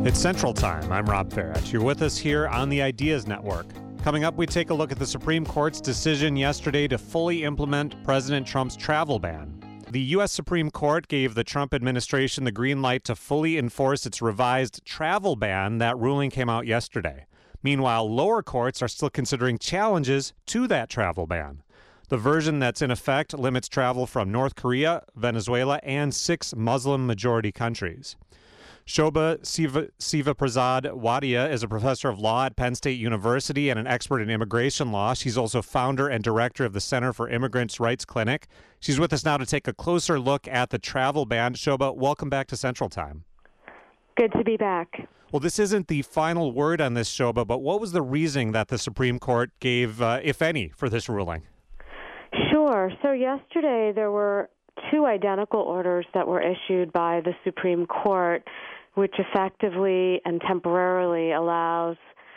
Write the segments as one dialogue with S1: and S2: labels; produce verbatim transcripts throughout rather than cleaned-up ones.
S1: It's Central Time. I'm Rob Farrett. You're with us here on the Ideas Network. Coming up, we take a look at the Supreme Court's decision yesterday to fully implement President Trump's travel ban. The U S Supreme Court gave the Trump administration the green light to fully enforce its revised travel ban. That ruling came out yesterday. Meanwhile, lower courts are still considering challenges to that travel ban. The version that's in effect limits travel from North Korea, Venezuela, and six Muslim-majority countries. Shobha Siva, Sivaprasad Wadia is a professor of law at Penn State University and an expert in immigration law. She's also founder and director of the Center for Immigrants' Rights Clinic. She's with us now to take a closer look at the travel ban. Shobha, welcome back to Central Time.
S2: Good to be back.
S1: Well, this isn't the final word on this, Shobha, but what was the reasoning that the Supreme Court gave, uh, if any, for this ruling?
S2: Sure. So yesterday there were two identical orders that were issued by the Supreme Court, which effectively and temporarily allows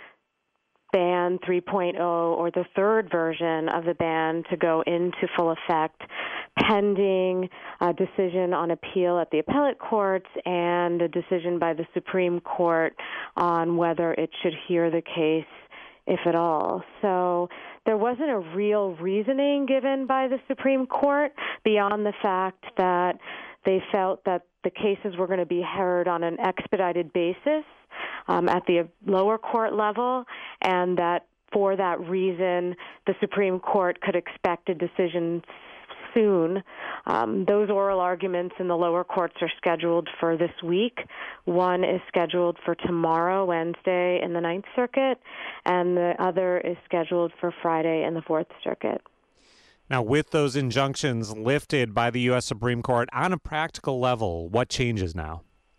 S2: Ban three point oh, or the third version of the ban, to go into full effect pending a decision on appeal at the appellate courts and a decision by the Supreme Court on whether it should hear the case, if at all. So there wasn't a real reasoning given by the Supreme Court beyond the fact that they felt that the cases were going to be heard on an expedited basis um, at the lower court level, and that for that reason the Supreme Court could expect a decision soon. Um, those oral arguments in the lower courts are scheduled for this week. One is scheduled for tomorrow, Wednesday, in the Ninth Circuit, and the other is scheduled for Friday in the Fourth Circuit.
S1: Now, with those injunctions lifted by the U S Supreme Court, on a practical level, what changes now?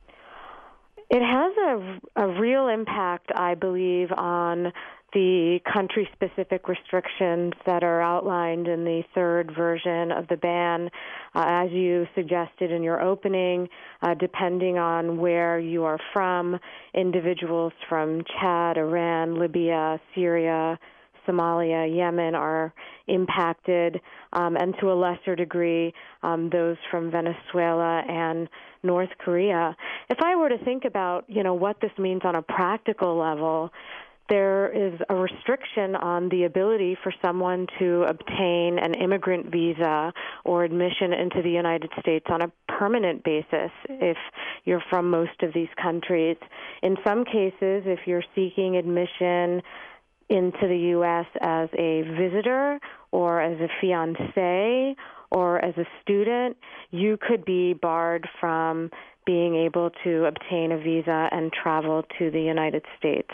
S2: It has a, a real impact, I believe, on the country-specific restrictions that are outlined in the third version of the ban. Uh, as you suggested in your opening, uh, depending on where you are from, individuals from Chad, Iran, Libya, Syria, Somalia, Yemen are impacted, um, and to a lesser degree, um, those from Venezuela and North Korea. If I were to think about, you know, what this means on a practical level, there is a restriction on the ability for someone to obtain an immigrant visa or admission into the United States on a permanent basis if you're from most of these countries. In some cases, if you're seeking admission into the U S as a visitor or as a fiancé or as a student, you could be barred from being able to obtain a visa and travel to the United States.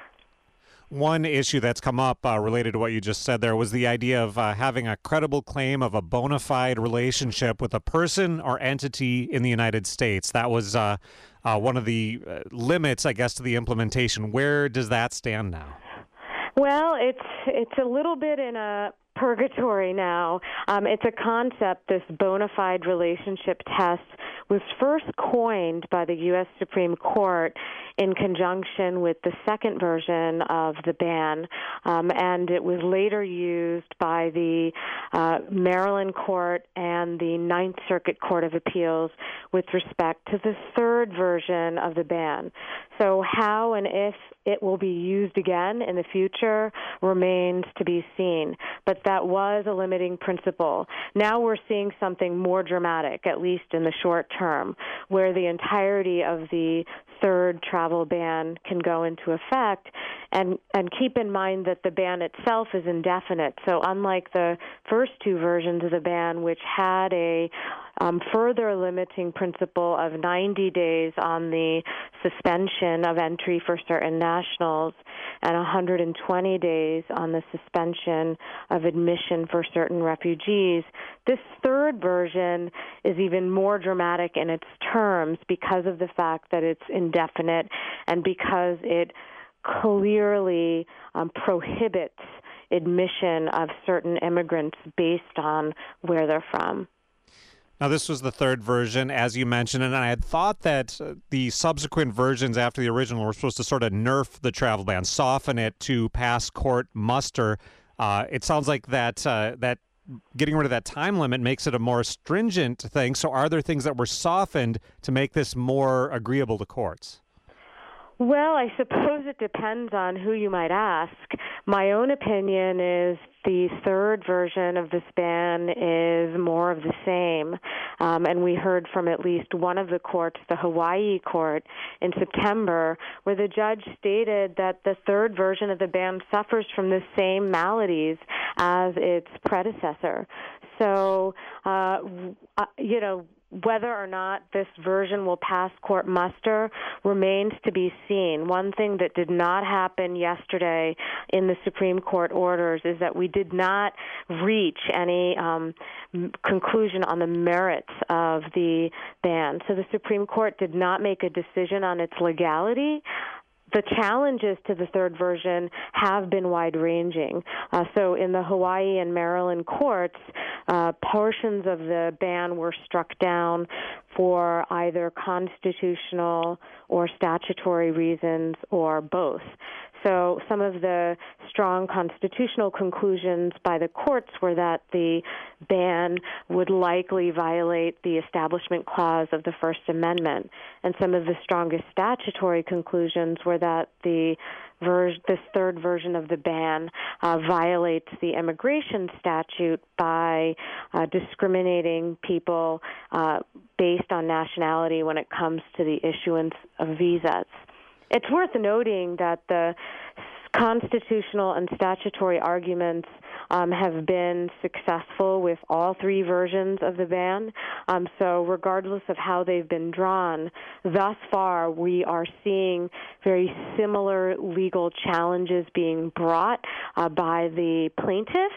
S1: One issue that's come up uh, related to what you just said there was the idea of uh, having a credible claim of a bona fide relationship with a person or entity in the United States. That was uh, uh, one of the uh, limits, I guess, to the implementation. Where does that stand now?
S2: Well, it's it's a little bit in a purgatory now. Um, it's a concept, this bona fide relationship test was first coined by the U S Supreme Court in conjunction with the second version of the ban, um, and it was later used by the uh, Maryland Court and the Ninth Circuit Court of Appeals with respect to the third version of the ban. So how and if it will be used again in the future remains to be seen. But that was a limiting principle. Now we're seeing something more dramatic, at least in the short term, where the entirety of the third travel ban can go into effect. And, and keep in mind that the ban itself is indefinite. So unlike the first two versions of the ban, which had a um, further limiting principle of ninety days on the suspension of entry for certain nationals and one hundred twenty days on the suspension of admission for certain refugees, this third version is even more dramatic in its terms because of the fact that it's indefinite and because it clearly um, prohibits admission of certain immigrants based on where they're from.
S1: Now, this was the third version, as you mentioned, and I had thought that uh, the subsequent versions after the original were supposed to sort of nerf the travel ban, soften it to pass court muster. Uh, it sounds like that uh, that getting rid of that time limit makes it a more stringent thing. So are there things that were softened to make this more agreeable to courts?
S2: Well, I suppose it depends on who you might ask. My own opinion is the third version of this ban is more of the same. Um, and we heard from at least one of the courts, the Hawaii court, in September, where the judge stated that the third version of the ban suffers from the same maladies as its predecessor. So, uh, you know, whether or not this version will pass court muster remains to be seen. One thing that did not happen yesterday in the Supreme Court orders is that we did not reach any um, conclusion on the merits of the ban. So the Supreme Court did not make a decision on its legality. The challenges to the third version have been wide-ranging. Uh, so in the Hawaii and Maryland courts, uh, portions of the ban were struck down for either constitutional or statutory reasons or both. So some of the strong constitutional conclusions by the courts were that the ban would likely violate the Establishment Clause of the First Amendment. And some of the strongest statutory conclusions were that the ver- this third version of the ban uh, violates the immigration statute by uh, discriminating people uh, based on nationality when it comes to the issuance of visas. It's worth noting that the constitutional and statutory arguments um, have been successful with all three versions of the ban. Um, so regardless of how they've been drawn, thus far we are seeing very similar legal challenges being brought uh, by the plaintiffs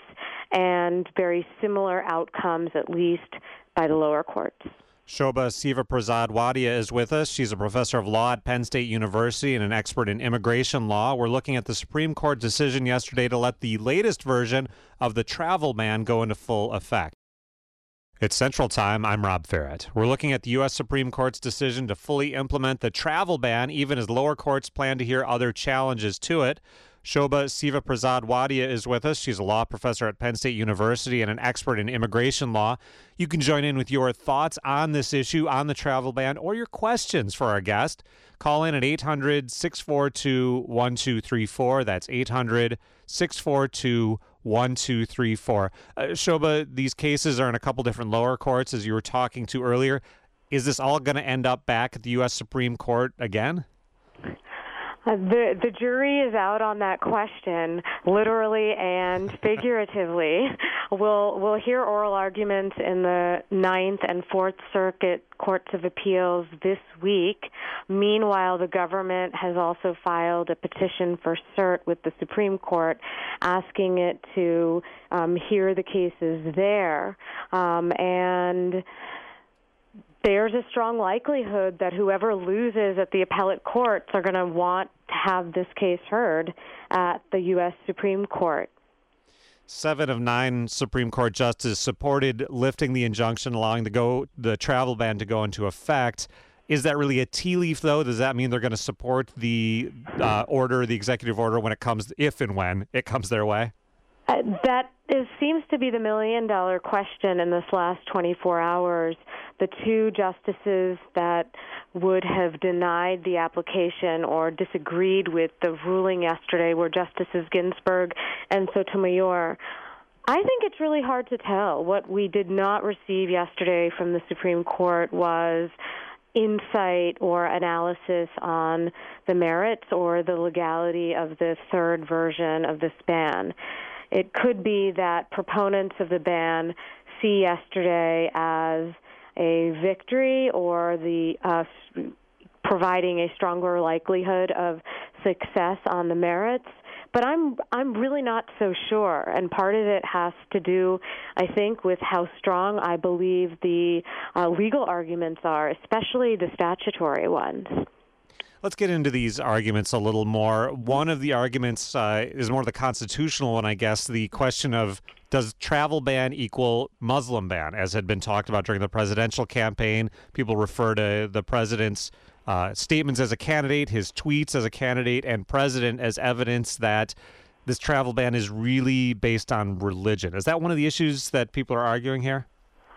S2: and very similar outcomes, at least by the lower courts.
S1: Shobha Sivaprasad Wadia is with us. She's a professor of law at Penn State University and an expert in immigration law. We're looking at the Supreme Court decision yesterday to let the latest version of the travel ban go into full effect. It's Central Time. I'm Rob Ferret. We're looking at the U S Supreme Court's decision to fully implement the travel ban, even as lower courts plan to hear other challenges to it. Shobha Sivaprasad Wadia is with us. She's a law professor at Penn State University and an expert in immigration law. You can join in with your thoughts on this issue, on the travel ban, or your questions for our guest. Call in at eight hundred, six four two, one two three four. That's eight hundred, six four two, one two three four. Uh, Shobha, these cases are in a couple different lower courts, as you were talking to earlier. Is this all going to end up back at the U S Supreme Court again?
S2: Uh, the the jury is out on that question, literally and figuratively. We'll we'll hear oral arguments in the Ninth and Fourth Circuit Courts of Appeals this week. Meanwhile, the government has also filed a petition for cert with the Supreme Court, asking it to um, hear the cases there. Um, and there's a strong likelihood that whoever loses at the appellate courts are going to want to have this case heard at the U S Supreme Court.
S1: Seven of nine Supreme Court justices supported lifting the injunction, allowing the go the travel ban to go into effect. Is that really a tea leaf, though? Does that mean they're going to support the uh, order, the executive order, when it comes, if and when it comes their way?
S2: Uh, that is, seems to be the million-dollar question in this last twenty-four hours. The two justices that would have denied the application or disagreed with the ruling yesterday were Justices Ginsburg and Sotomayor. I think it's really hard to tell. What we did not receive yesterday from the Supreme Court was insight or analysis on the merits or the legality of the third version of this ban. It could be that proponents of the ban see yesterday as a victory or the uh, providing a stronger likelihood of success on the merits. But I'm I'm really not so sure, and part of it has to do, I think, with how strong I believe the uh, legal arguments are, especially the statutory ones.
S1: Let's get into these arguments a little more. One of the arguments uh, is more the constitutional one, I guess, the question of does travel ban equal Muslim ban, as had been talked about during the presidential campaign. People refer to the president's uh, statements as a candidate, his tweets as a candidate, and president as evidence that this travel ban is really based on religion. Is that one of the issues that people are arguing here?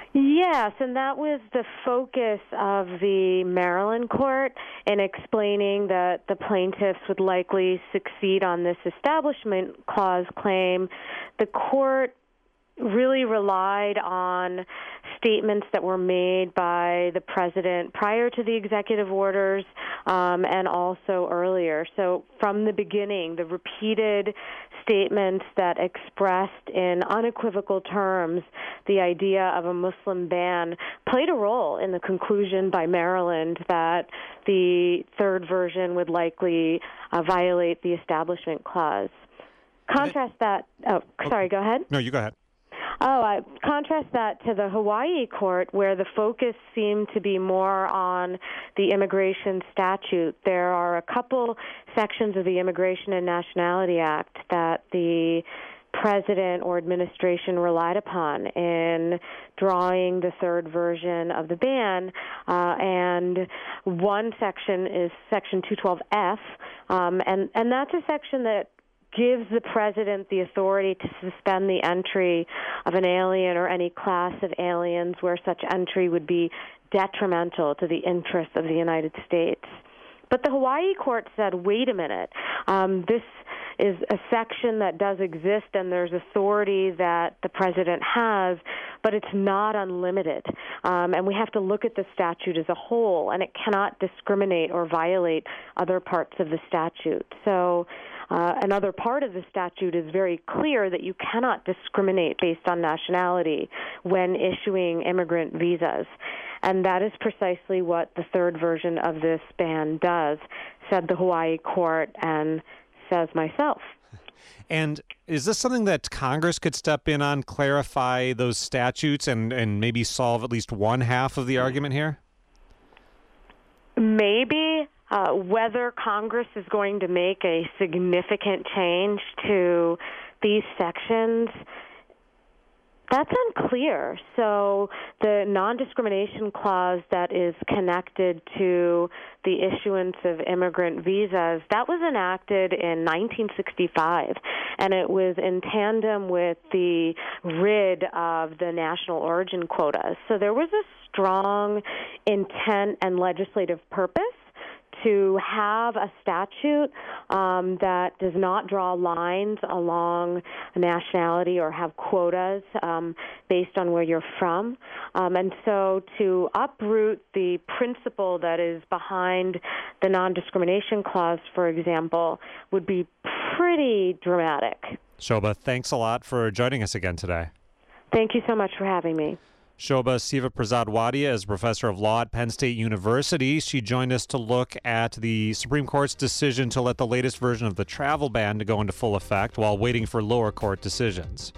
S2: Yes, and that was the focus of the Maryland court in explaining that the plaintiffs would likely succeed on this Establishment Clause claim. The court really relied on statements that were made by the president prior to the executive orders um, and also earlier. So from the beginning, the repeated statements that expressed in unequivocal terms the idea of a Muslim ban played a role in the conclusion by Maryland that the third version would likely uh, violate the Establishment Clause. Contrast that, oh, sorry, go ahead.
S1: No, you go ahead.
S2: Oh, I contrast that to the Hawaii court, where the focus seemed to be more on the immigration statute. There are a couple sections of the Immigration and Nationality Act that the president or administration relied upon in drawing the third version of the ban, uh, and one section is Section two twelve F, um, and, and that's a section that gives the president the authority to suspend the entry of an alien or any class of aliens where such entry would be detrimental to the interests of the United States. But the Hawaii court said, wait a minute, um, this is a section that does exist and there's authority that the president has, but it's not unlimited. Um, and we have to look at the statute as a whole, and it cannot discriminate or violate other parts of the statute. So Uh, another part of the statute is very clear that you cannot discriminate based on nationality when issuing immigrant visas. And that is precisely what the third version of this ban does, said the Hawaii court and says myself.
S1: And is this something that Congress could step in on, clarify those statutes, and, and maybe solve at least one half of the argument here?
S2: Maybe. Uh, whether Congress is going to make a significant change to these sections, that's unclear. So the non-discrimination clause that is connected to the issuance of immigrant visas, that was enacted in nineteen sixty-five, and it was in tandem with the rid of the national origin quotas. So there was a strong intent and legislative purpose to have a statute um, that does not draw lines along nationality or have quotas um, based on where you're from. Um, and so to uproot the principle that is behind the non-discrimination clause, for example, would be pretty dramatic.
S1: Shobha, thanks a lot for joining us again today.
S2: Thank you so much for having me.
S1: Shobha Sivaprasad Wadia is professor of law at Penn State University. She joined us to look at the Supreme Court's decision to let the latest version of the travel ban to go into full effect while waiting for lower court decisions.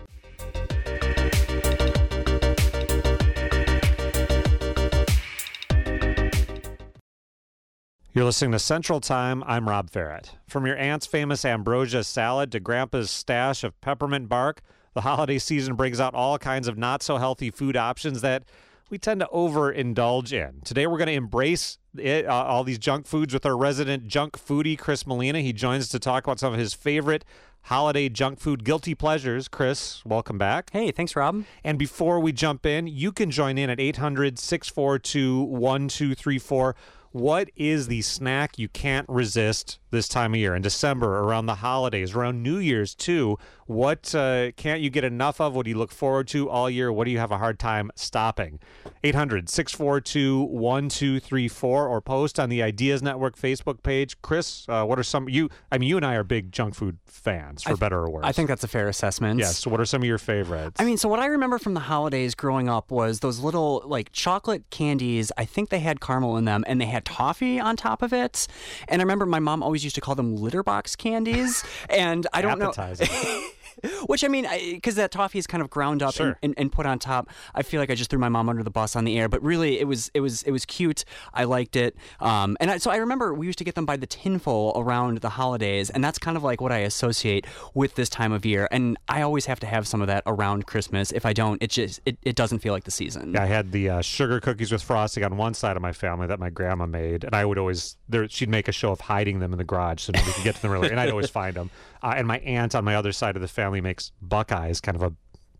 S1: You're listening to Central Time. I'm Rob Farrett. From your aunt's famous ambrosia salad to grandpa's stash of peppermint bark, the holiday season brings out all kinds of not-so-healthy food options that we tend to overindulge in. Today, we're going to embrace it, uh, all these junk foods with our resident junk foodie, Chris Molina. He joins us to talk about some of his favorite holiday junk food guilty pleasures. Chris, welcome back.
S3: Hey, thanks, Rob.
S1: And before we jump in, you can join in at eight hundred, six four two, one two three four. What is the snack you can't resist this time of year, in December, around the holidays, around New Year's too? What uh, can't you get enough of? What do you look forward to all year? What do you have a hard time stopping? eight hundred, six four two, one two three four, or post on the Ideas Network Facebook page. Chris, uh, what are some, you, I mean, you and I are big junk food fans, for
S3: th-
S1: better or worse.
S3: I think that's a fair assessment.
S1: Yes, so what are some of your favorites?
S3: I mean, so what I remember from the holidays growing up was those little, like, chocolate candies. I think they had caramel in them, and they had toffee on top of it. And I remember my mom always used to call them litter box candies. And I don't
S1: Appetizing.
S3: know. Which, I mean, because that toffee is kind of ground up
S1: Sure.
S3: and, and, and put on top. I feel like I just threw my mom under the bus on the air, but really, it was it was it was cute. I liked it, um, and I, so I remember we used to get them by the tinful around the holidays, and that's kind of like what I associate with this time of year. And I always have to have some of that around Christmas. If I don't, it just it, it doesn't feel like the season.
S1: Yeah, I had the uh, sugar cookies with frosting on one side of my family that my grandma made, and I would always there she'd make a show of hiding them in the garage so nobody could get to them earlier, and I'd always find them. Uh, and my aunt on my other side of the family makes Buckeyes, kind of a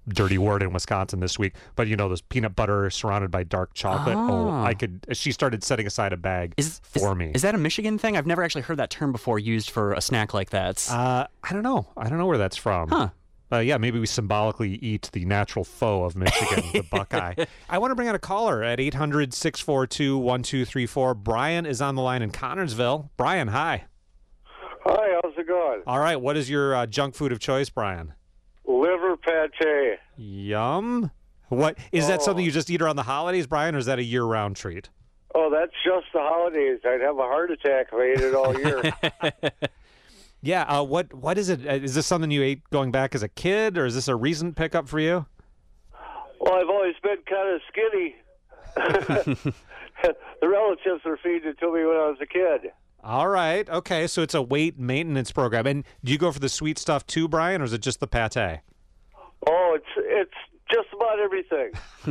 S1: dirty word in Wisconsin this week, but you know, those peanut butter surrounded by dark chocolate. Oh,
S3: Oh.
S1: I could. She started setting aside a bag
S3: Is,
S1: for
S3: is,
S1: me.
S3: Is that a Michigan thing? I've never actually heard that term before used for a snack like that.
S1: Uh, I don't know. I don't know where that's from.
S3: Huh.
S1: Uh, yeah, maybe we symbolically eat the natural foe of Michigan, the Buckeye. I want to bring out a caller at eight hundred, six four two, one two three four. Brian is on the line in Connorsville. Brian, hi.
S4: Hi, how's it going?
S1: All right, what is your uh, junk food of choice, Brian?
S4: Liver pate.
S1: Yum. What is that?
S4: Oh.
S1: Something you just eat around the holidays, Brian, or is that a year-round treat?
S4: Oh, that's just the holidays. I'd have a heart attack if I ate it all year.
S1: Yeah. Uh, what What is it? Uh, Is this something you ate going back as a kid, or is this a recent pickup for you?
S4: Well, I've always been kind of skinny. The relatives were feeding it to me when I was a kid.
S1: All right. Okay. So it's a weight maintenance program. And do you go for the sweet stuff too, Brian, or is it just the pate?
S4: Oh, it's it's just about everything.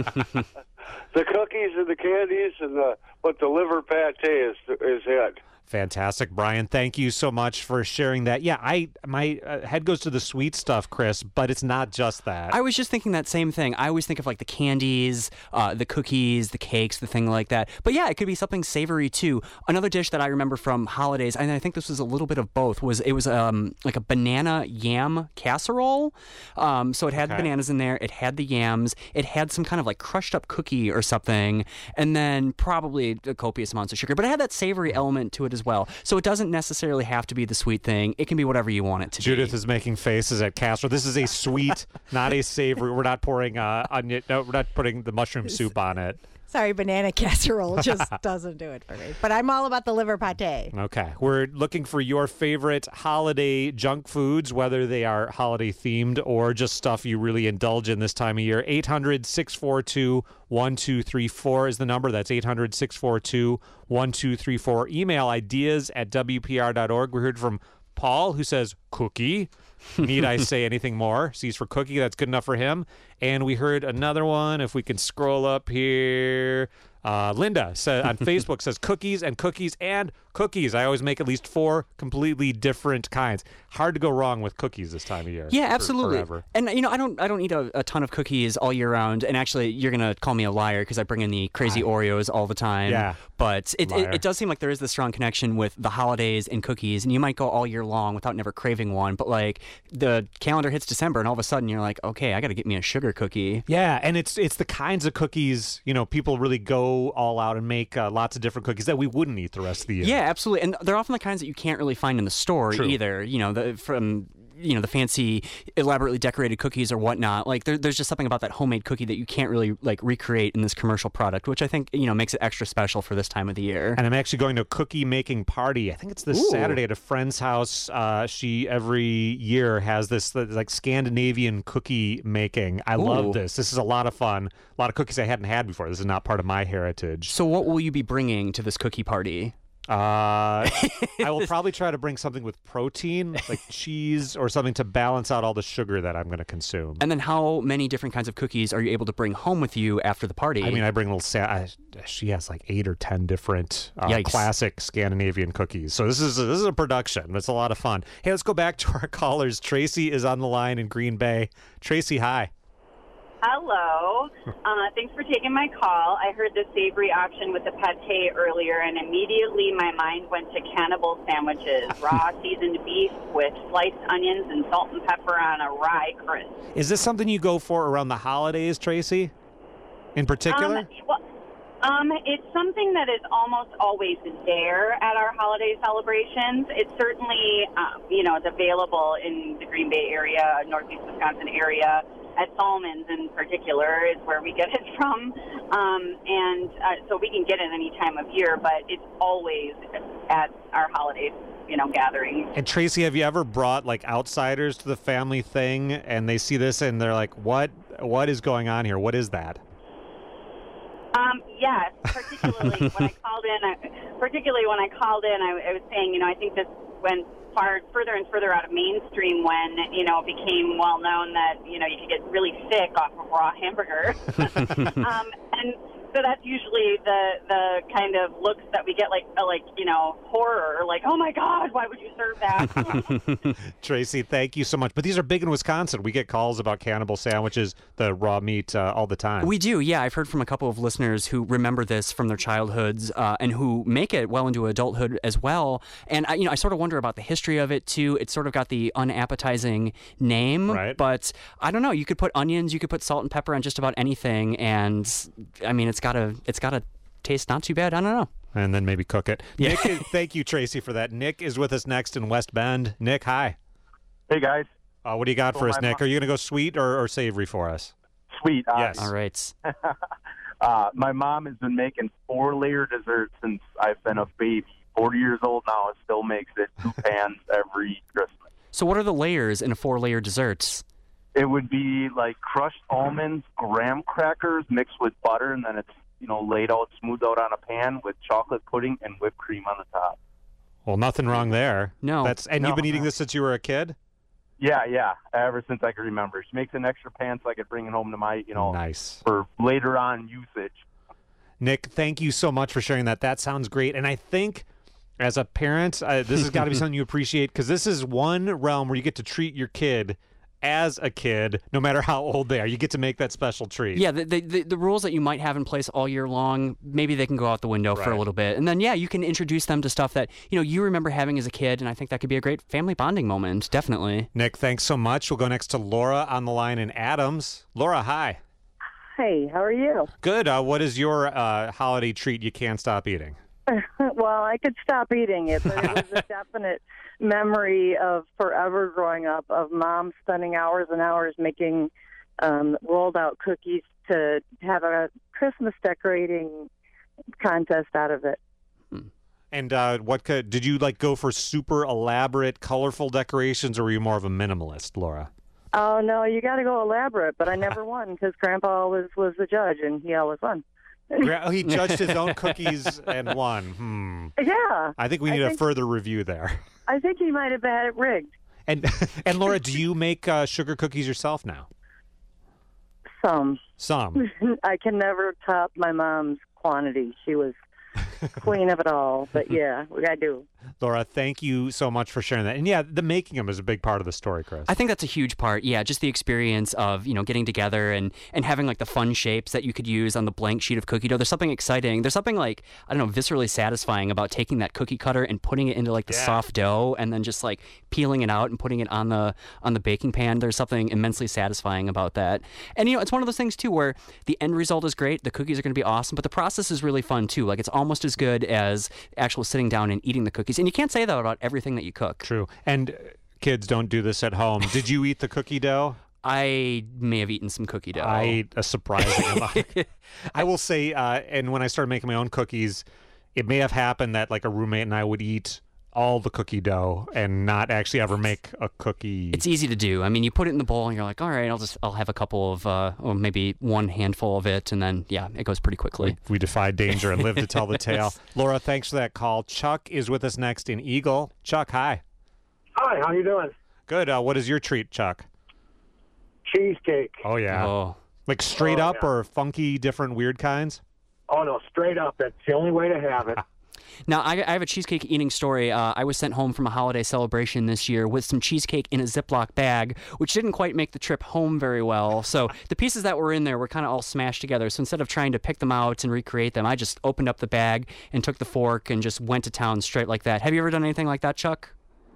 S4: The cookies and the candies and the but the liver pate is is it.
S1: Fantastic, Brian. Thank you so much for sharing that. Yeah, I my uh, head goes to the sweet stuff, Chris, but it's not just that.
S3: I was just thinking that same thing. I always think of like the candies, uh, the cookies, the cakes, the thing like that. But yeah, it could be something savory too. Another dish that I remember from holidays, and I think this was a little bit of both, was it was um, like a banana yam casserole. Um, so it had
S1: Okay.
S3: the bananas in there, it had the yams, it had some kind of like crushed up cookie or something, and then probably copious amounts of sugar. But it had that savory element to it as well. So it doesn't necessarily have to be the sweet thing. It can be whatever you want it to
S1: Judith
S3: be.
S1: is making faces at Castro. This is a sweet, not a savory. We're not pouring uh, onion. No, we're not putting the mushroom soup on it.
S5: Sorry, banana casserole just doesn't do it for me. But I'm all about the liver pate.
S1: Okay. We're looking for your favorite holiday junk foods, whether they are holiday themed or just stuff you really indulge in this time of year. eight hundred, six four two, one two three four is the number. That's eight hundred, six four two, one two three four. Email ideas at W P R dot org. We heard from Paul, who says cookie. Need I say anything more? C's for cookie. That's good enough for him. And we heard another one. If we can scroll up here. Uh, Linda says on Facebook says cookies and cookies and cookies. I always make at least four completely different kinds. Hard to go wrong with cookies this time of year.
S3: Yeah,
S1: for-
S3: absolutely.
S1: forever.
S3: And you know, I don't, I don't eat a, a ton of cookies all year round. And actually, you're gonna call me a liar because I bring in the crazy Oreos all the time.
S1: Yeah.
S3: But it,
S1: Liar.
S3: it, it does seem like there is this strong connection with the holidays and cookies, and you might go all year long without never craving one. But like the calendar hits December, and all of a sudden you're like, okay, I got to get me a sugar cookie.
S1: Yeah, and it's it's the kinds of cookies, you know, people really go all out and make uh, lots of different cookies that we wouldn't eat the rest of the year.
S3: Yeah, absolutely. And they're often the kinds that you can't really find in the store
S1: True.
S3: either. You know, the, from you know the fancy, elaborately decorated cookies or whatnot. Like there, there's just something about that homemade cookie that you can't really like recreate in this commercial product, which I think you know makes it extra special for this time of the year.
S1: And I'm actually going to a cookie making party. I think it's this
S3: Ooh.
S1: Saturday at a friend's house. Uh, she every year has this uh, like Scandinavian cookie making. I
S3: Ooh.
S1: love this. This is a lot of fun. A lot of cookies I hadn't had before. This is not part of my heritage.
S3: So what will you be bringing to this cookie party?
S1: Uh, I will probably try to bring something with protein, like cheese or something to balance out all the sugar that I'm going to consume.
S3: And then how many different kinds of cookies are you able to bring home with you after the party?
S1: I mean, I bring little. Sa- I, she has like eight or ten different uh,
S3: Yikes.
S1: classic Scandinavian cookies. So this is a, this is a production. It's a lot of fun. Hey, let's go back to our callers. Tracy is on the line in Green Bay. Tracy, hi.
S6: Hello. Uh, thanks for taking my call. I heard the savory option with the pate earlier, and immediately my mind went to cannibal sandwiches, raw seasoned beef with sliced onions and salt and pepper on a rye crisp.
S1: Is this something you go for around the holidays, Tracy? In particular?
S6: Um, well, um, it's something that is almost always there at our holiday celebrations. It's certainly, um, you know, it's available in the Green Bay area, Northeast Wisconsin area. At Salmon's in particular is where we get it from, um, and uh, so we can get it any time of year, but it's always at our holiday, you know, gatherings.
S1: And Tracy, have you ever brought like outsiders to the family thing and they see this and they're like, what, what is going on here? What is that?
S6: Um, yes, particularly when I called in, I, particularly when I called in, I, I was saying, you know, I think this went far further and further out of mainstream when, you know, it became well known that, you know, you could get really sick off of raw hamburger. um, and So that's usually the the kind of looks that we get, like uh, like you know horror, like oh my God, why would you serve that?
S1: Tracy, thank you so much. But these are big in Wisconsin. We get calls about cannibal sandwiches, the raw meat, uh, all the time.
S3: We do, yeah. I've heard from a couple of listeners who remember this from their childhoods uh, and who make it well into adulthood as well. And I, you know, I sort of wonder about the history of it too. It's sort of got the unappetizing name,
S1: right.
S3: But I don't know. You could put onions, you could put salt and pepper on just about anything, and I mean, it's gotta, it's gotta taste not too bad. I don't know.
S1: And then maybe cook it.
S3: Yeah.
S1: Nick, thank you, Tracy, for that. Nick is with us next in West Bend. Nick, hi.
S7: Hey, guys.
S1: Uh, what do you got
S7: So
S1: for us,
S7: my
S1: Nick?
S7: mom-
S1: Are you going to go sweet or, or savory for us?
S7: Sweet. Uh,
S1: Yes.
S3: All right.
S7: uh, my mom has been making four-layer desserts since I've been a baby. forty years old now and still makes it two pans every Christmas.
S3: So what are the layers in a four-layer dessert?
S7: It would be like crushed almonds, graham crackers mixed with butter, and then it's, you know, laid out, smoothed out on a pan with chocolate pudding and whipped cream on the top.
S1: Well, nothing wrong there.
S3: No.
S1: That's And
S7: No.
S1: you've been eating this since you were a kid?
S7: Yeah, yeah, ever since I can remember. She makes an extra pan so I could bring it home to my, you know,
S1: Nice.
S7: for later on usage.
S1: Nick, thank you so much for sharing that. That sounds great. And I think as a parent, uh, this has got to be something you appreciate, because this is one realm where you get to treat your kid as a kid, no matter how old they are. You get to make that special treat.
S3: Yeah, the, the, the, the rules that you might have in place all year long, maybe they can go out the window for a
S1: Right.
S3: little bit. And then, yeah, you can introduce them to stuff that, you know, you remember having as a kid, and I think that could be a great family bonding moment, definitely.
S1: Nick, thanks so much. We'll go next to Laura on the line in Adams. Laura, hi.
S8: Hey, how are you?
S1: Good. Uh, what is your uh, holiday treat you can't stop eating?
S8: Well, I could stop eating it, but it was a definite memory of forever growing up of mom spending hours and hours making um, rolled out cookies to have a Christmas decorating contest out of it.
S1: And uh, what could, did you like go for super elaborate, colorful decorations, or were you more of a minimalist, Laura?
S8: Oh no, you got to go elaborate, but I never won because Grandpa always was the judge and he always won.
S1: Gra- He judged his own cookies and won. Hmm.
S8: Yeah,
S1: I think we
S8: I
S1: need a
S8: think-
S1: further review there.
S8: I think he might have had it rigged.
S1: And and Laura, do you make uh, sugar cookies yourself now?
S8: Some.
S1: Some.
S8: I can never top my mom's quantity. She was queen of it all. But yeah, we got to do.
S1: Laura, thank you so much for sharing that. And yeah, the making them is a big part of the story, Chris.
S3: I think that's a huge part. Yeah, just the experience of, you know, getting together and, and having like the fun shapes that you could use on the blank sheet of cookie dough. There's something exciting. There's something like, I don't know, viscerally satisfying about taking that cookie cutter and putting it into like the
S1: Yeah.
S3: soft dough and then just like peeling it out and putting it on the on the baking pan. There's something immensely satisfying about that. And you know, it's one of those things too where the end result is great. The cookies are going to be awesome, but the process is really fun too. Like it's almost as good as actual sitting down and eating the cookies. And you can't say that about everything that you cook.
S1: True. And uh, kids don't do this at home. Did you eat the cookie dough?
S3: I may have eaten some cookie dough.
S1: I ate a surprising amount. I will say, uh, and when I started making my own cookies, it may have happened that like a roommate and I would eat all the cookie dough and not actually ever make a cookie.
S3: It's easy to do. I mean, you put it in the bowl and you're like, all right, I'll just I'll have a couple of, uh, or maybe one handful of it, and then yeah, it goes pretty quickly.
S1: We defied danger and lived to tell the tale. Laura, thanks for that call. Chuck is with us next in Eagle. Chuck, hi.
S9: Hi, how you doing?
S1: Good. Uh, what is your treat, Chuck?
S9: Cheesecake.
S1: Oh yeah.
S3: Oh,
S1: Like straight
S9: Oh,
S1: up
S9: yeah.
S1: or funky, different, weird kinds?
S9: Oh no, straight up. That's the only way to have it.
S3: now I, I have a cheesecake eating story. Uh, I was sent home from a holiday celebration this year with some cheesecake in a Ziploc bag, which didn't quite make the trip home very well. So the pieces that were in there were kind of all smashed together. So instead of trying to pick them out and recreate them, I just opened up the bag and took the fork and just went to town straight like that. Have you ever done anything like that, Chuck?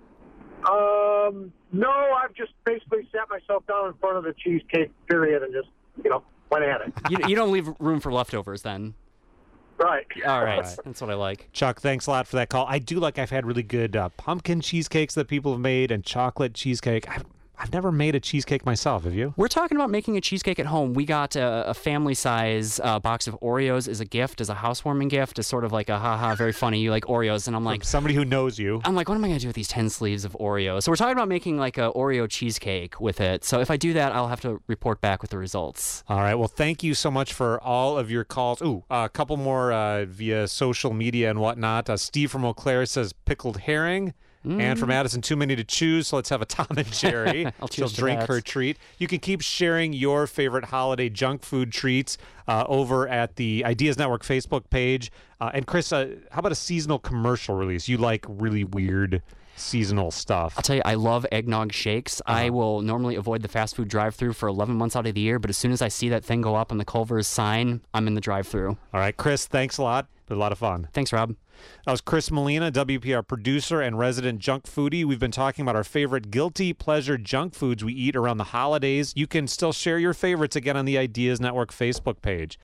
S9: Um, no, I've just basically sat myself down in front of the cheesecake period and just, you know, went at it.
S3: You, you don't leave room for leftovers then.
S9: Right.
S3: All right.
S1: Right.
S3: That's what I like.
S1: Chuck, thanks a lot for that call. I do like I've had really good uh, pumpkin cheesecakes that people have made and chocolate cheesecake. I've, I've never made a cheesecake myself. Have you?
S3: We're talking about making a cheesecake at home. We got a, a family size uh, box of Oreos as a gift, as a housewarming gift, as sort of like a haha, very funny. You like Oreos, and I'm like,
S1: Somebody who knows you.
S3: I'm like, what am I gonna do with these ten sleeves of Oreos? So we're talking about making like a Oreo cheesecake with it. So if I do that, I'll have to report back with the results.
S1: All right. Well, thank you so much for all of your calls. Ooh, a couple more uh, via social media and whatnot. Uh, Steve from Eau Claire says pickled herring.
S3: Mm.
S1: And for Madison, too many to choose, so let's have a Tom and Jerry.
S3: I'll
S1: She'll
S3: choose to
S1: drink
S3: that.
S1: her treat. You can keep sharing your favorite holiday junk food treats uh, over at the Ideas Network Facebook page. Uh, and Chris, uh, how about a seasonal commercial release? You like really weird seasonal stuff.
S3: I'll tell you, I love eggnog shakes.
S1: Uh-huh.
S3: I will normally avoid the fast food drive-thru for eleven months out of the year, but as soon as I see that thing go up on the Culver's sign, I'm in the drive-thru.
S1: All right, Chris, thanks a lot. It was a lot of fun.
S3: Thanks, Rob.
S1: That was Chris Molina, W P R producer and resident junk foodie. We've been talking about our favorite guilty pleasure junk foods we eat around the holidays. You can still share your favorites again on the Ideas Network Facebook page.